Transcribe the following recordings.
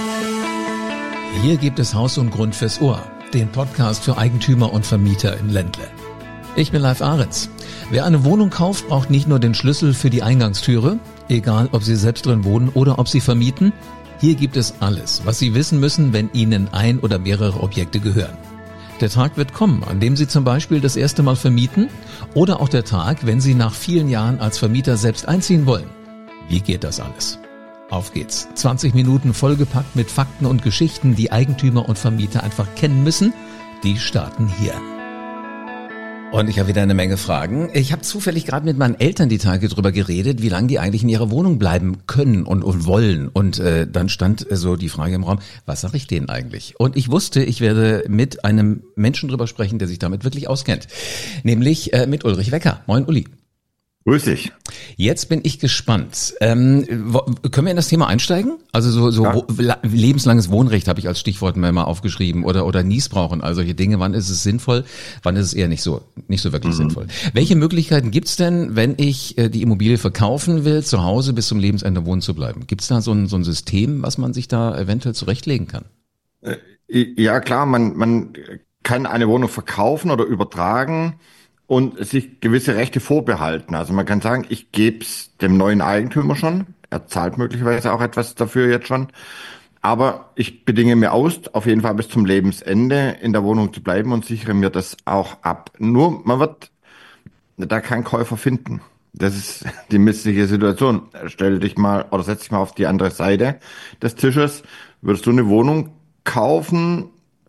Hier gibt es Haus und Grund fürs Ohr, den Podcast für Eigentümer und Vermieter in Ländle. Ich bin Leif Ahrens. Wer eine Wohnung kauft, braucht nicht nur den Schlüssel für die Eingangstüre, egal ob Sie selbst drin wohnen oder ob Sie vermieten. Hier gibt es alles, was Sie wissen müssen, wenn Ihnen ein oder mehrere Objekte gehören. Der Tag wird kommen, an dem Sie zum Beispiel das erste Mal vermieten, oder auch der Tag, wenn Sie nach vielen Jahren als Vermieter selbst einziehen wollen. Wie geht das alles? Auf geht's. 20 Minuten vollgepackt mit Fakten und Geschichten, die Eigentümer und Vermieter einfach kennen müssen. Die starten hier. Und ich habe wieder eine Menge Fragen. Ich habe zufällig gerade mit meinen Eltern die Tage drüber geredet, wie lange die eigentlich in ihrer Wohnung bleiben können und wollen. Und dann stand so die Frage im Raum, was sage ich denen eigentlich? Und ich wusste, ich werde mit einem Menschen drüber sprechen, der sich damit wirklich auskennt. Nämlich mit Ulrich Wecker. Moin Uli. Grüß dich. Jetzt bin ich gespannt. Können wir in das Thema einsteigen? Also lebenslanges Wohnrecht habe ich als Stichwort mal aufgeschrieben oder Niesbrauchen, also solche Dinge. Wann ist es sinnvoll? Wann ist es eher nicht so wirklich sinnvoll? Welche Möglichkeiten gibt's denn, wenn ich die Immobilie verkaufen will, zu Hause bis zum Lebensende wohnen zu bleiben? Gibt's da so ein System, was man sich da eventuell zurechtlegen kann? Ja klar, man kann eine Wohnung verkaufen oder übertragen und sich gewisse Rechte vorbehalten. Also man kann sagen, ich gebe es dem neuen Eigentümer schon. Er zahlt möglicherweise auch etwas dafür jetzt schon. Aber ich bedinge mir aus, auf jeden Fall bis zum Lebensende in der Wohnung zu bleiben und sichere mir das auch ab. Nur man wird da keinen Käufer finden. Das ist die missliche Situation. Stell dich mal oder setz dich mal auf die andere Seite des Tisches. Würdest du eine Wohnung kaufen,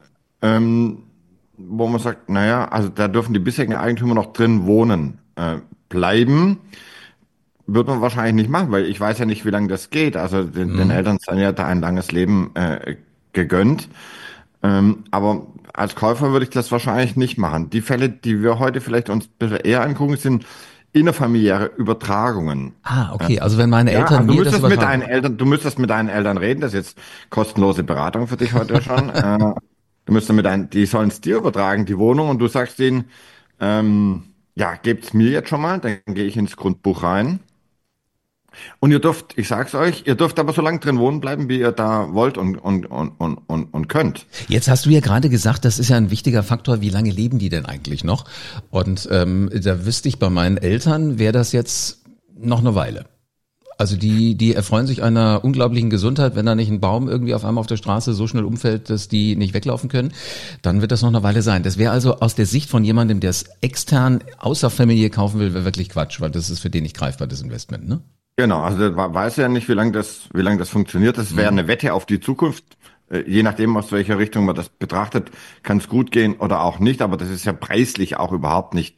wo man sagt, naja, also da dürfen die bisherigen Eigentümer noch drin wohnen bleiben, wird man wahrscheinlich nicht machen, weil ich weiß ja nicht, wie lange das geht. Also den Eltern sind ja da ein langes Leben gegönnt. Aber als Käufer würde ich das wahrscheinlich nicht machen. Die Fälle, die wir heute vielleicht uns ein bisschen eher angucken, sind innerfamiliäre Übertragungen. Ah, okay. Also wenn meine Eltern also mir das übertragen. Du müsstest mit deinen Eltern reden. Das ist jetzt kostenlose Beratung für dich heute schon. Du müsstest die sollen es dir übertragen, die Wohnung, und du sagst denen, ja, gebt's mir jetzt schon mal, dann gehe ich ins Grundbuch rein. Und ich sag's euch, ihr dürft aber so lange drin wohnen bleiben, wie ihr da wollt und könnt. Jetzt hast du ja gerade gesagt, das ist ja ein wichtiger Faktor, wie lange leben die denn eigentlich noch? Und da wüsste ich, bei meinen Eltern wäre das jetzt noch eine Weile. Also die erfreuen sich einer unglaublichen Gesundheit, wenn da nicht ein Baum irgendwie auf einmal auf der Straße so schnell umfällt, dass die nicht weglaufen können, dann wird das noch eine Weile sein. Das wäre also aus der Sicht von jemandem, der es extern außer Familie kaufen will, wäre wirklich Quatsch, weil das ist für den nicht greifbar, das Investment, ne? Genau, also da weiß ja nicht, wie lange das funktioniert. Das wäre eine Wette auf die Zukunft. Je nachdem, aus welcher Richtung man das betrachtet, kann es gut gehen oder auch nicht. Aber das ist ja preislich auch überhaupt nicht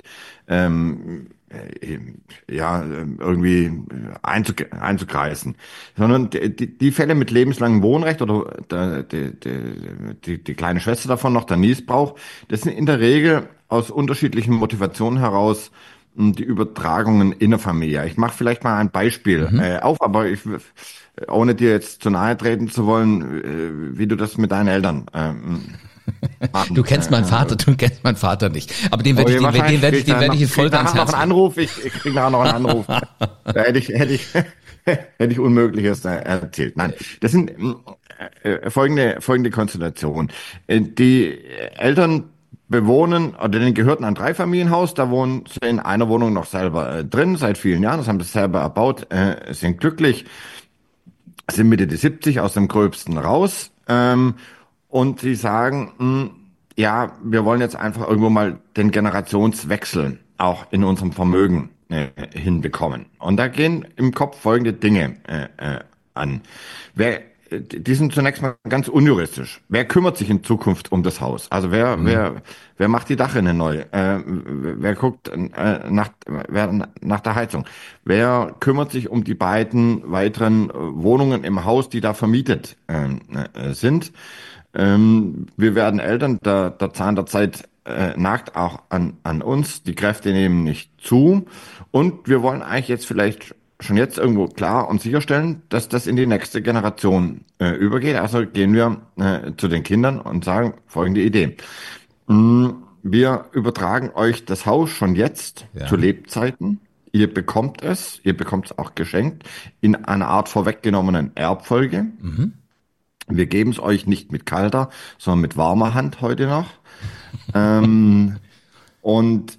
irgendwie einzukreisen. Sondern die Fälle mit lebenslangem Wohnrecht oder die kleine Schwester davon noch, der Niesbrauch, das sind in der Regel aus unterschiedlichen Motivationen heraus die Übertragungen innerfamiliär. Ich mache vielleicht mal ein Beispiel auf, aber ohne dir jetzt zu nahe treten zu wollen, wie du das mit deinen Eltern machen. Du kennst meinen Vater nicht. Aber den werde ich in Folge ans Herz legen. Ich krieg nachher noch einen Anruf. Da hätte ich Unmögliches erzählt. Nein, das sind folgende Konstellation. Die Eltern bewohnen, oder denen gehört ein Dreifamilienhaus, da wohnen sie in einer Wohnung noch selber drin, seit vielen Jahren, das haben sie selber erbaut, sind glücklich, sind Mitte die 70, aus dem Gröbsten raus, und sie sagen, ja, wir wollen jetzt einfach irgendwo mal den Generationswechsel auch in unserem Vermögen hinbekommen. Und da gehen im Kopf folgende Dinge an. Die sind zunächst mal ganz unjuristisch. Wer kümmert sich in Zukunft um das Haus? Also wer macht die Dachrinne neu? Wer guckt nach der Heizung? Wer kümmert sich um die beiden weiteren Wohnungen im Haus, die da vermietet sind? Wir werden Eltern, der Zahn der Zeit nagt auch an uns. Die Kräfte nehmen nicht zu. Und wir wollen eigentlich jetzt vielleicht schon jetzt irgendwo klar und sicherstellen, dass das in die nächste Generation übergeht. Also gehen wir zu den Kindern und sagen folgende Idee. Wir übertragen euch das Haus schon jetzt zu Lebzeiten. Ihr bekommt es auch geschenkt in einer Art vorweggenommenen Erbfolge. Wir geben es euch nicht mit kalter, sondern mit warmer Hand heute noch. Ähm, und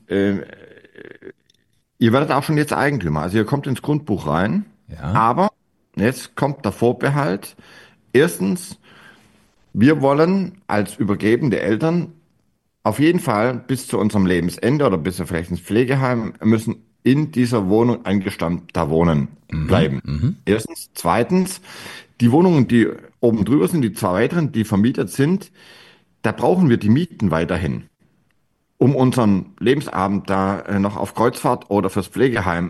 ihr werdet auch schon jetzt Eigentümer. Also ihr kommt ins Grundbuch rein, Ja. aber jetzt kommt der Vorbehalt. Erstens, wir wollen als übergebende Eltern auf jeden Fall bis zu unserem Lebensende oder bis wir vielleicht ins Pflegeheim müssen in dieser Wohnung eingestammt da wohnen bleiben. Erstens. Zweitens, die Wohnungen, die oben drüber sind, die zwei weiteren, die vermietet sind, da brauchen wir die Mieten weiterhin, um unseren Lebensabend da noch auf Kreuzfahrt oder fürs Pflegeheim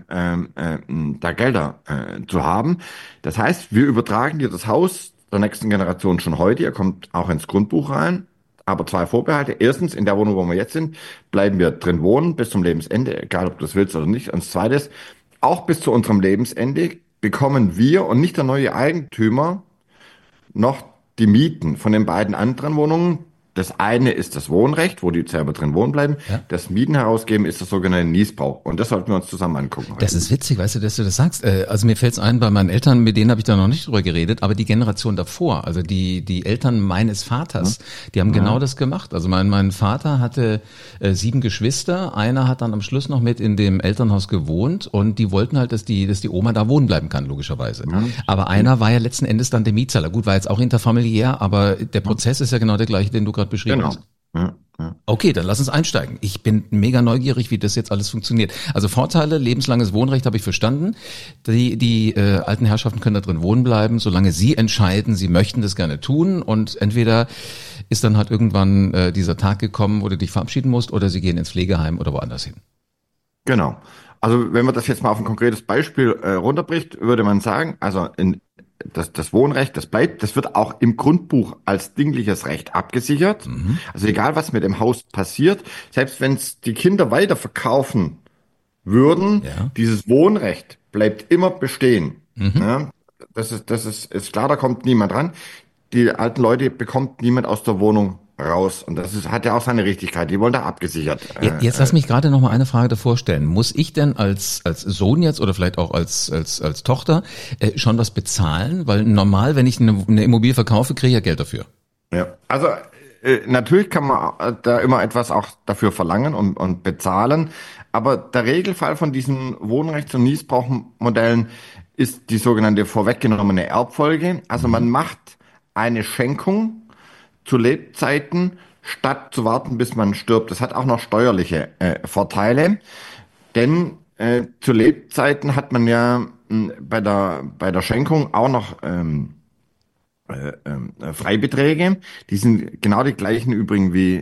da Gelder zu haben. Das heißt, wir übertragen dir das Haus der nächsten Generation schon heute. Ihr kommt auch ins Grundbuch rein. Aber zwei Vorbehalte. Erstens, in der Wohnung, wo wir jetzt sind, bleiben wir drin wohnen bis zum Lebensende, egal ob du das willst oder nicht. Und zweites, auch bis zu unserem Lebensende bekommen wir und nicht der neue Eigentümer noch die Mieten von den beiden anderen Wohnungen. Das eine ist das Wohnrecht, wo die selber drin wohnen bleiben. Ja. Das Mieten herausgeben ist das sogenannte Niesbrauch. Und das sollten wir uns zusammen angucken. Das ist witzig, weißt du, dass du das sagst. Also mir fällt es ein, bei meinen Eltern, mit denen habe ich da noch nicht drüber geredet, aber die Generation davor, also die Eltern meines Vaters, die haben genau das gemacht. Also mein Vater hatte 7 Geschwister, einer hat dann am Schluss noch mit in dem Elternhaus gewohnt und die wollten halt, dass die Oma da wohnen bleiben kann, logischerweise. Aber einer war ja letzten Endes dann der Mietzahler. Gut, war jetzt auch interfamiliär, aber der Prozess ist ja genau der gleiche, den du gerade beschrieben Genau. hast. Okay, dann lass uns einsteigen. Ich bin mega neugierig, wie das jetzt alles funktioniert. Also Vorteile, lebenslanges Wohnrecht habe ich verstanden. Die alten Herrschaften können da drin wohnen bleiben, solange sie entscheiden, sie möchten das gerne tun. Und entweder ist dann halt irgendwann dieser Tag gekommen, wo du dich verabschieden musst, oder sie gehen ins Pflegeheim oder woanders hin. Genau. Also wenn man das jetzt mal auf ein konkretes Beispiel runterbricht, würde man sagen, also das Wohnrecht, das bleibt, das wird auch im Grundbuch als dingliches Recht abgesichert. Also egal, was mit dem Haus passiert, selbst wenn es die Kinder weiterverkaufen würden, Ja. dieses Wohnrecht bleibt immer bestehen. Ja, ist klar, da kommt niemand ran. Die alten Leute bekommt niemand aus der Wohnung raus. Und hat ja auch seine Richtigkeit. Die wollen da abgesichert. Jetzt lass mich gerade noch mal eine Frage davor stellen. Muss ich denn als Sohn jetzt oder vielleicht auch als Tochter schon was bezahlen? Weil normal, wenn ich eine Immobilie verkaufe, kriege ich ja Geld dafür. Ja, also natürlich kann man da immer etwas auch dafür verlangen und bezahlen, aber der Regelfall von diesen Wohnrechts- und Niesbrauchmodellen ist die sogenannte vorweggenommene Erbfolge. Also man macht eine Schenkung zu Lebzeiten, statt zu warten, bis man stirbt. Das hat auch noch steuerliche Vorteile, denn zu Lebzeiten hat man ja bei der Schenkung auch noch Freibeträge. Die sind genau die gleichen übrigens wie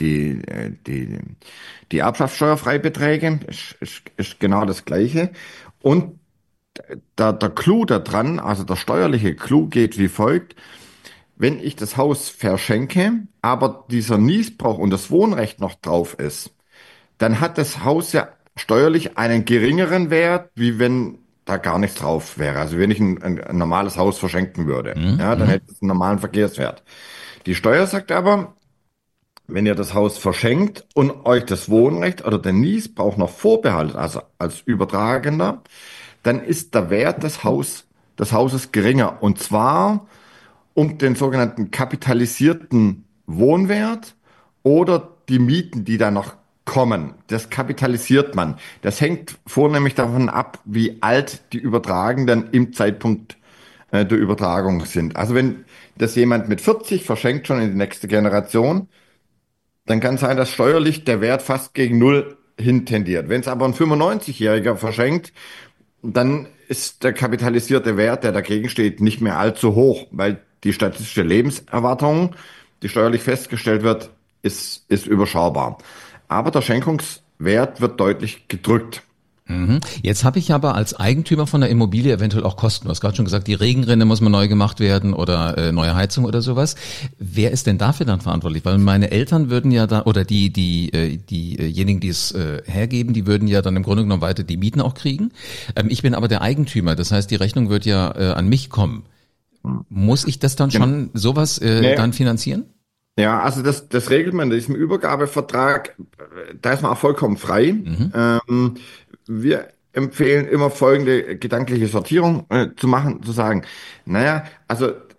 die Erbschaftssteuerfreibeträge. Ist genau das Gleiche. Und der Clou da dran, also der steuerliche Clou geht wie folgt. Wenn ich das Haus verschenke, aber dieser Niesbrauch und das Wohnrecht noch drauf ist, dann hat das Haus ja steuerlich einen geringeren Wert, wie wenn da gar nichts drauf wäre. Also wenn ich ein normales Haus verschenken würde, ja, dann hätte es einen normalen Verkehrswert. Die Steuer sagt aber, wenn ihr das Haus verschenkt und euch das Wohnrecht oder den Niesbrauch noch vorbehaltet, also als Übertragender, dann ist der Wert des Hauses geringer. Und zwar um den sogenannten kapitalisierten Wohnwert oder die Mieten, die da noch kommen. Das kapitalisiert man. Das hängt vornehmlich davon ab, wie alt die Übertragenden im Zeitpunkt der Übertragung sind. Also wenn das jemand mit 40 verschenkt schon in die nächste Generation, dann kann sein, dass steuerlich der Wert fast gegen Null hin tendiert. Wenn es aber ein 95-Jähriger verschenkt, dann ist der kapitalisierte Wert, der dagegen steht, nicht mehr allzu hoch, weil die statistische Lebenserwartung, die steuerlich festgestellt wird, ist überschaubar. Aber der Schenkungswert wird deutlich gedrückt. Jetzt habe ich aber als Eigentümer von der Immobilie eventuell auch Kosten. Du hast gerade schon gesagt, die Regenrinne muss mal neu gemacht werden oder neue Heizung oder sowas. Wer ist denn dafür dann verantwortlich? Weil meine Eltern würden ja da, oder diejenigen, die es hergeben, die würden ja dann im Grunde genommen weiter die Mieten auch kriegen. Ich bin aber der Eigentümer, das heißt, die Rechnung wird ja an mich kommen. Muss ich das dann schon sowas dann finanzieren? Ja, also das regelt man in diesem Übergabevertrag, da ist man auch vollkommen frei. Wir empfehlen immer folgende gedankliche Sortierung zu machen, zu sagen, naja, also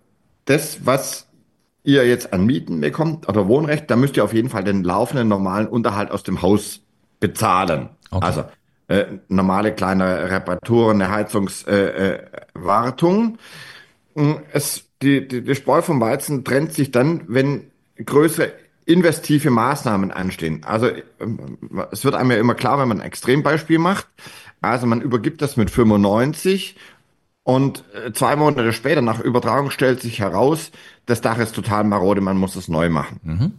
das, was ihr jetzt an Mieten bekommt oder Wohnrecht, da müsst ihr auf jeden Fall den laufenden normalen Unterhalt aus dem Haus bezahlen. Okay. Also normale kleine Reparaturen, eine Heizungswartung. Die Spreu vom Weizen trennt sich dann, wenn größere investive Maßnahmen anstehen. Also es wird einem ja immer klar, wenn man ein Extrembeispiel macht. Also man übergibt das mit 95 und 2 Monate später nach Übertragung stellt sich heraus, das Dach ist total marode, man muss es neu machen.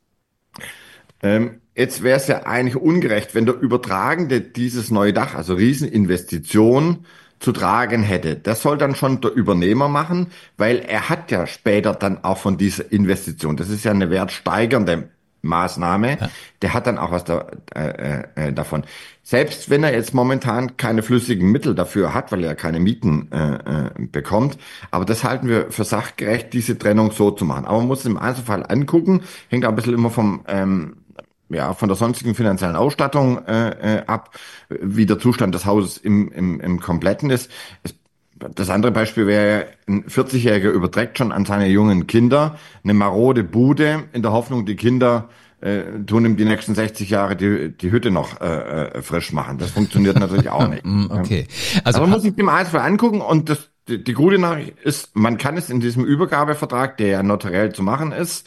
Jetzt wäre es ja eigentlich ungerecht, wenn der Übertragende dieses neue Dach, also Rieseninvestition, zu tragen hätte. Das soll dann schon der Übernehmer machen, weil er hat ja später dann auch von dieser Investition, das ist ja eine wertsteigernde Maßnahme, Ja. der hat dann auch was davon. Selbst wenn er jetzt momentan keine flüssigen Mittel dafür hat, weil er keine Mieten bekommt, aber das halten wir für sachgerecht, diese Trennung so zu machen. Aber man muss es im Einzelfall angucken, hängt auch ein bisschen immer von der sonstigen finanziellen Ausstattung ab, wie der Zustand des Hauses im Kompletten ist. Das andere Beispiel wäre, ein 40-Jähriger überträgt schon an seine jungen Kinder eine marode Bude in der Hoffnung, die Kinder tun ihm die nächsten 60 Jahre die Hütte noch frisch machen. Das funktioniert natürlich auch nicht. Okay. Also aber man muss sich im Einzelfall angucken und die gute Nachricht ist, man kann es in diesem Übergabevertrag, der ja notariell zu machen ist,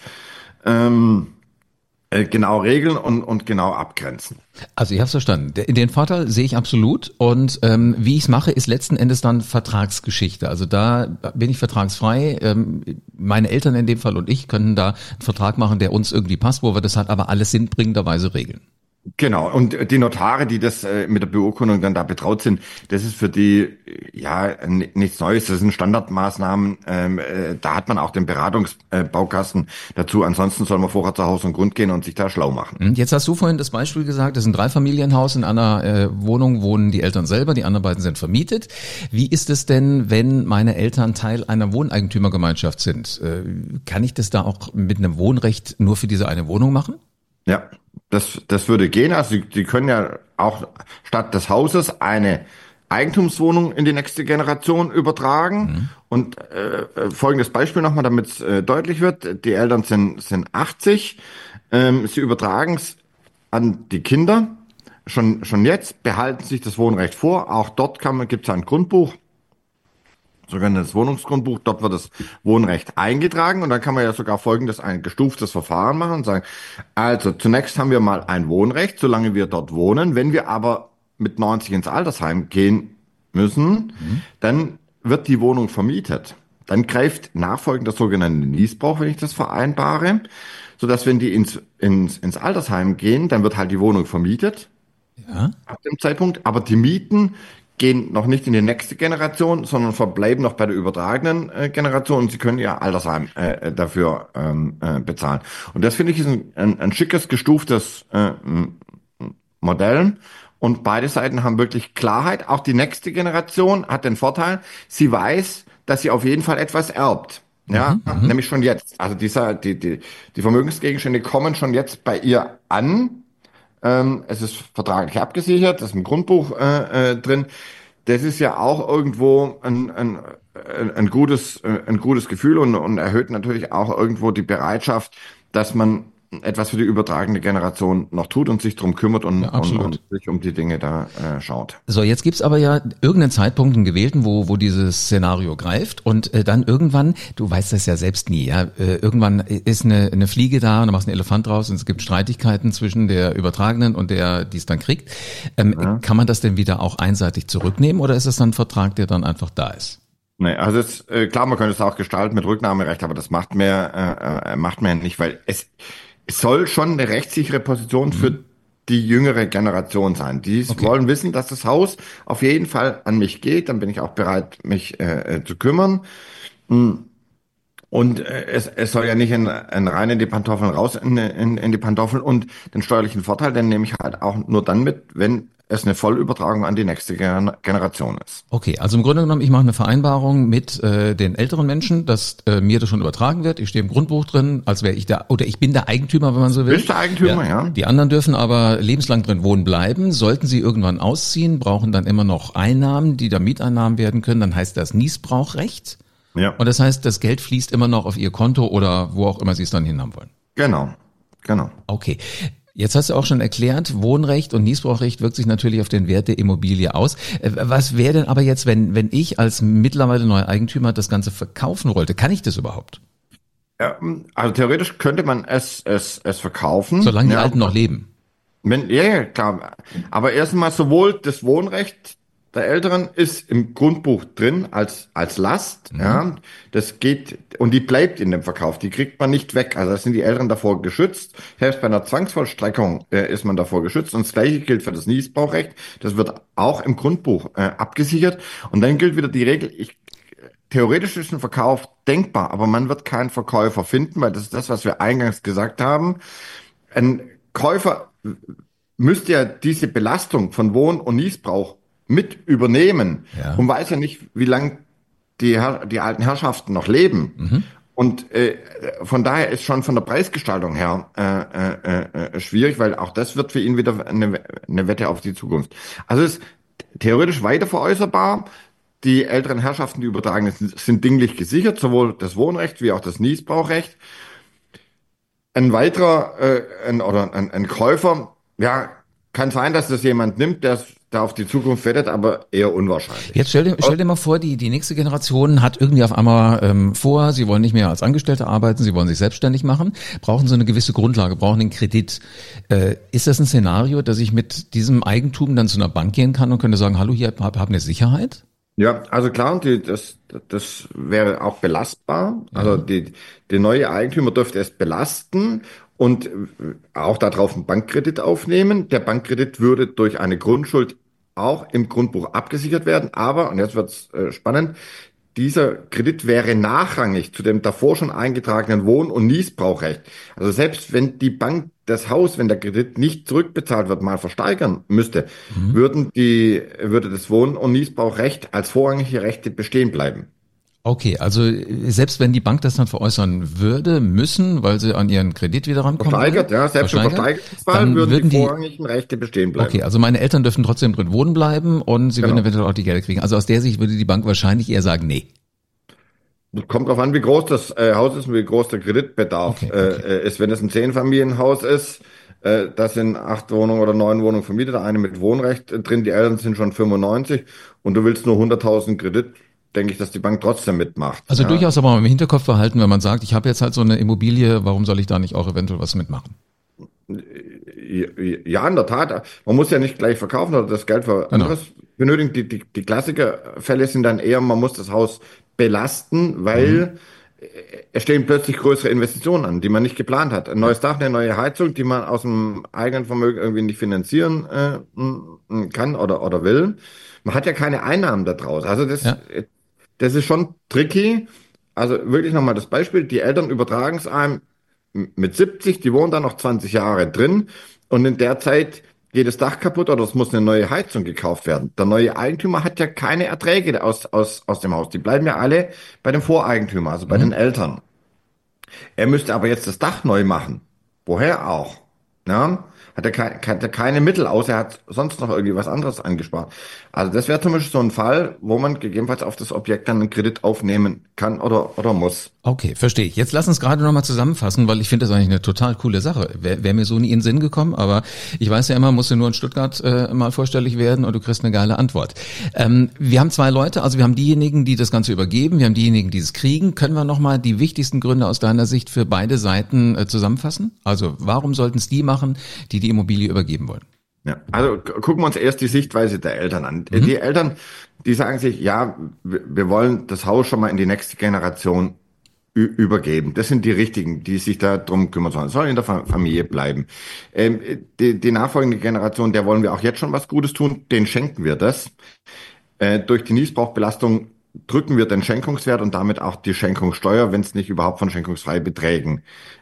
genau regeln und genau abgrenzen. Also ich habe es verstanden. Den Vorteil sehe ich absolut und wie ich es mache, ist letzten Endes dann Vertragsgeschichte. Also da bin ich vertragsfrei. Meine Eltern in dem Fall und ich können da einen Vertrag machen, der uns irgendwie passt, wo wir das halt aber alles sinnbringenderweise regeln. Genau, und die Notare, die das mit der Beurkundung dann da betraut sind, das ist für die nichts Neues, das sind Standardmaßnahmen, da hat man auch den Beratungsbaukasten dazu, ansonsten soll man vorher zu Haus und Grund gehen und sich da schlau machen. Jetzt hast du vorhin das Beispiel gesagt, das ist ein Dreifamilienhaus, in einer Wohnung wohnen die Eltern selber, die anderen beiden sind vermietet. Wie ist es denn, wenn meine Eltern Teil einer Wohneigentümergemeinschaft sind? Kann ich das da auch mit einem Wohnrecht nur für diese eine Wohnung machen? Ja, das würde gehen. Also die können ja auch statt des Hauses eine Eigentumswohnung in die nächste Generation übertragen. Und folgendes Beispiel nochmal, damit es deutlich wird. Die Eltern sind 80. Sie übertragen es an die Kinder. Schon jetzt behalten sich das Wohnrecht vor. Auch dort gibt es ein Grundbuch. Sogenanntes Wohnungsgrundbuch, dort wird das Wohnrecht eingetragen und dann kann man ja sogar folgendes, ein gestuftes Verfahren machen und sagen, also zunächst haben wir mal ein Wohnrecht, solange wir dort wohnen. Wenn wir aber mit 90 ins Altersheim gehen müssen, dann wird die Wohnung vermietet. Dann greift nachfolgend der sogenannte Niesbrauch, wenn ich das vereinbare, sodass wenn die ins Altersheim gehen, dann wird halt die Wohnung vermietet. Ja. Ab dem Zeitpunkt, aber die Mieten gehen noch nicht in die nächste Generation, sondern verbleiben noch bei der übertragenen Generation und sie können ihr Altersheim dafür bezahlen. Und das finde ich ist ein schickes, gestuftes Modell und beide Seiten haben wirklich Klarheit. Auch die nächste Generation hat den Vorteil, sie weiß, dass sie auf jeden Fall etwas erbt. Ja, nämlich schon jetzt. Also die Vermögensgegenstände kommen schon jetzt bei ihr an. Es ist vertraglich abgesichert, das ist im Grundbuch drin. Das ist ja auch irgendwo ein gutes Gefühl und erhöht natürlich auch irgendwo die Bereitschaft, dass man etwas für die übertragene Generation noch tut und sich drum kümmert und sich um die Dinge da schaut. So, jetzt gibt's aber ja irgendeinen Zeitpunkt, einen gewählten, wo dieses Szenario greift und dann irgendwann, du weißt das ja selbst nie, ja, irgendwann ist eine Fliege da und du machst einen Elefant draus und es gibt Streitigkeiten zwischen der Übertragenen und der, die es dann kriegt. Kann man das denn wieder auch einseitig zurücknehmen oder ist es dann ein Vertrag, der dann einfach da ist? Nee, also klar, man könnte es auch gestalten mit Rücknahmerecht, aber das macht man nicht, weil es soll schon eine rechtssichere Position für die jüngere Generation sein. Die wollen wissen, dass das Haus auf jeden Fall an mich geht, dann bin ich auch bereit, mich zu kümmern. Und es soll ja nicht ein rein in die Pantoffeln raus in die Pantoffeln und den steuerlichen Vorteil, den nehme ich halt auch nur dann mit, wenn es eine Vollübertragung an die nächste Generation ist. Okay, also im Grunde genommen, ich mache eine Vereinbarung mit den älteren Menschen, dass mir das schon übertragen wird. Ich stehe im Grundbuch drin, als wäre ich da, oder ich bin der Eigentümer, wenn man so will. Bist der Eigentümer, ja. Die anderen dürfen aber lebenslang drin wohnen bleiben. Sollten sie irgendwann ausziehen, brauchen dann immer noch Einnahmen, die da Mieteinnahmen werden können. Dann heißt das Niesbrauchrecht. Ja, Und das heißt, das Geld fließt immer noch auf Ihr Konto oder wo auch immer Sie es dann hinhaben wollen. genau, genau. Okay. Jetzt hast du auch schon erklärt, Wohnrecht und Nießbrauchrecht wirkt sich natürlich auf den Wert der Immobilie aus. Was wäre denn aber jetzt, wenn ich als mittlerweile neuer Eigentümer das Ganze verkaufen wollte? Kann ich das überhaupt? Ja, also theoretisch könnte man es verkaufen. Solange die Ja, Alten noch leben. ja, klar. Aber erstmal sowohl das Wohnrecht der Älteren ist im Grundbuch drin als Last, ja. Das geht, und die bleibt in dem Verkauf. Die kriegt man nicht weg. Also da sind die Älteren davor geschützt. Selbst bei einer Zwangsvollstreckung ist man davor geschützt. Und das Gleiche gilt für das Nießbrauchrecht. Das wird auch im Grundbuch abgesichert. Und dann gilt wieder die Regel, theoretisch ist ein Verkauf denkbar, aber man wird keinen Verkäufer finden, weil das ist das, was wir eingangs gesagt haben. Ein Käufer müsste ja diese Belastung von Wohn- und Nießbrauch mit übernehmen Ja. und weiß ja nicht, wie lange die alten Herrschaften noch leben. Und von daher ist schon von der Preisgestaltung her schwierig, weil auch das wird für ihn wieder eine Wette auf die Zukunft. Also es ist theoretisch weiter veräußerbar. Die älteren Herrschaften, die übertragen sind dinglich gesichert, sowohl das Wohnrecht wie auch das Nießbrauchrecht. Ein weiterer ein Käufer, ja, kann sein, dass das jemand nimmt, der da auf die Zukunft wettet, aber eher unwahrscheinlich. Jetzt stell dir mal vor, die nächste Generation hat irgendwie auf einmal vor, sie wollen nicht mehr als Angestellte arbeiten, sie wollen sich selbstständig machen, brauchen so eine gewisse Grundlage, brauchen einen Kredit. Ist das ein Szenario, dass ich mit diesem Eigentum dann zu einer Bank gehen kann und könnte sagen, hallo, hier hab eine Sicherheit? Ja, also klar, und das wäre auch belastbar. Also die neue Eigentümer dürfte es belasten und auch darauf einen Bankkredit aufnehmen. Der Bankkredit würde durch eine Grundschuld auch im Grundbuch abgesichert werden. Aber, und jetzt wird's spannend, dieser Kredit wäre nachrangig zu dem davor schon eingetragenen Wohn- und Nießbrauchrecht. Also selbst wenn die Bank das Haus, wenn der Kredit nicht zurückbezahlt wird, mal versteigern müsste, würde das Wohn- und Nießbrauchrecht als vorrangige Rechte bestehen bleiben. Okay, also selbst wenn die Bank das dann veräußern würde, müssen, weil sie an ihren Kredit wieder rankommen Versteigert, will, ja, selbst im Versteigerungsfall dann würden die vorrangigen Rechte bestehen bleiben. Okay, also meine Eltern dürften trotzdem drin wohnen bleiben und sie würden eventuell auch die Gelder kriegen. Also aus der Sicht würde die Bank wahrscheinlich eher sagen, nee. Kommt drauf an, wie groß das Haus ist und wie groß der Kreditbedarf ist. Wenn es ein 10-Familienhaus ist, das sind 8 Wohnungen oder 9 Wohnungen vermietet, eine mit Wohnrecht drin, die Eltern sind schon 95 und du willst nur 100.000 Kredit, denke ich, dass die Bank trotzdem mitmacht. Also ja. durchaus aber mal im Hinterkopf behalten, wenn man sagt, ich habe jetzt halt so eine Immobilie, warum soll ich da nicht auch eventuell was mitmachen? Ja, in der Tat. Man muss ja nicht gleich verkaufen oder das Geld für anderes benötigen. Die Klassikerfälle sind dann eher, man muss das Haus belasten, weil es stehen plötzlich größere Investitionen an, die man nicht geplant hat. Ein neues Dach, eine neue Heizung, die man aus dem eigenen Vermögen irgendwie nicht finanzieren kann oder will. Man hat ja keine Einnahmen daraus. Also das ist schon tricky. Also wirklich nochmal das Beispiel, die Eltern übertragen es einem mit 70, die wohnen da noch 20 Jahre drin und in der Zeit geht das Dach kaputt oder es muss eine neue Heizung gekauft werden. Der neue Eigentümer hat ja keine Erträge aus dem Haus. Die bleiben ja alle bei dem Voreigentümer, also bei den Eltern. Er müsste aber jetzt das Dach neu machen. Woher auch? Ja? Hat er keine Mittel, außer er hat sonst noch irgendwie was anderes angespart. Also das wäre zum Beispiel so ein Fall, wo man gegebenenfalls auf das Objekt dann einen Kredit aufnehmen kann oder muss. Okay, verstehe ich. Jetzt lass uns gerade nochmal zusammenfassen, weil ich finde das eigentlich eine total coole Sache. Wär mir so nie in den Sinn gekommen, aber ich weiß ja immer, musst du nur in Stuttgart mal vorstellig werden und du kriegst eine geile Antwort. Wir haben 2 Leute, also wir haben diejenigen, die das Ganze übergeben, wir haben diejenigen, die es kriegen. Können wir nochmal die wichtigsten Gründe aus deiner Sicht für beide Seiten zusammenfassen? Also warum sollten es die machen, die Immobilie übergeben wollen? Ja, also gucken wir uns erst die Sichtweise der Eltern an. Die Eltern, die sagen sich, ja, wir wollen das Haus schon mal in die nächste Generation übergeben. Das sind die Richtigen, die sich da drum kümmern sollen. Sollen in der Familie bleiben. Die nachfolgende Generation, der wollen wir auch jetzt schon was Gutes tun, denen schenken wir das. Durch die Nießbrauchbelastung drücken wir den Schenkungswert und damit auch die Schenkungssteuer, wenn es nicht überhaupt von schenkungsfreien Beträgen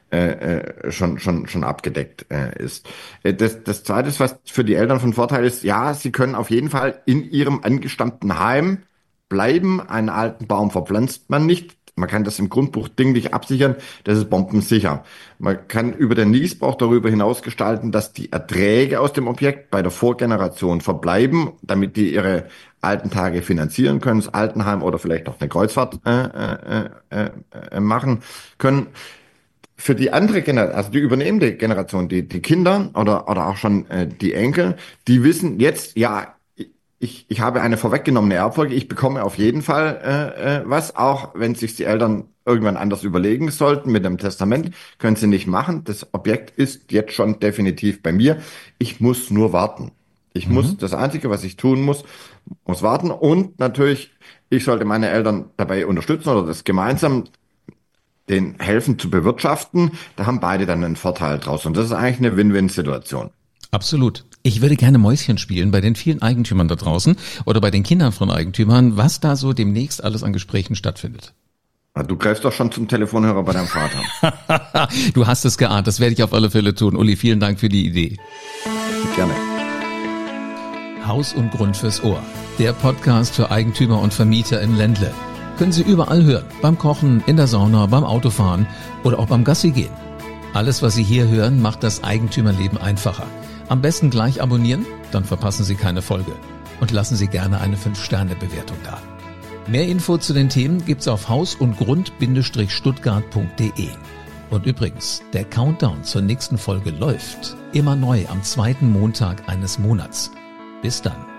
schon abgedeckt ist. Das Zweite, was für die Eltern von Vorteil ist, ja, sie können auf jeden Fall in ihrem angestammten Heim bleiben. Einen alten Baum verpflanzt man nicht. Man kann das im Grundbuch dinglich absichern. Das ist bombensicher. Man kann über den Nießbrauch darüber hinaus gestalten, dass die Erträge aus dem Objekt bei der Vorgeneration verbleiben, damit die ihre alten Tage finanzieren können, das Altenheim oder vielleicht auch eine Kreuzfahrt machen können. Für die andere Generation, also die übernehmende Generation, die Kinder oder auch schon die Enkel, die wissen jetzt, ja, ich habe eine vorweggenommene Erbfolge, ich bekomme auf jeden Fall was, auch wenn sich die Eltern irgendwann anders überlegen sollten mit dem Testament, können sie nicht machen. Das Objekt ist jetzt schon definitiv bei mir. Ich muss nur warten. Ich muss, das Einzige, was ich tun muss warten. Und natürlich, ich sollte meine Eltern dabei unterstützen oder das gemeinsam den helfen zu bewirtschaften. Da haben beide dann einen Vorteil draus. Und das ist eigentlich eine Win-Win-Situation. Absolut. Ich würde gerne Mäuschen spielen bei den vielen Eigentümern da draußen oder bei den Kindern von Eigentümern, was da so demnächst alles an Gesprächen stattfindet. Du greifst doch schon zum Telefonhörer bei deinem Vater. Du hast es geahnt, das werde ich auf alle Fälle tun. Uli, vielen Dank für die Idee. Gerne. Haus und Grund fürs Ohr. Der Podcast für Eigentümer und Vermieter in Ländle. Können Sie überall hören. Beim Kochen, in der Sauna, beim Autofahren oder auch beim Gassi gehen. Alles, was Sie hier hören, macht das Eigentümerleben einfacher. Am besten gleich abonnieren, dann verpassen Sie keine Folge. Und lassen Sie gerne eine 5-Sterne-Bewertung da. Mehr Info zu den Themen gibt's auf hausundgrund-stuttgart.de. Und übrigens, der Countdown zur nächsten Folge läuft immer neu am 2. Montag eines Monats. Bis dann.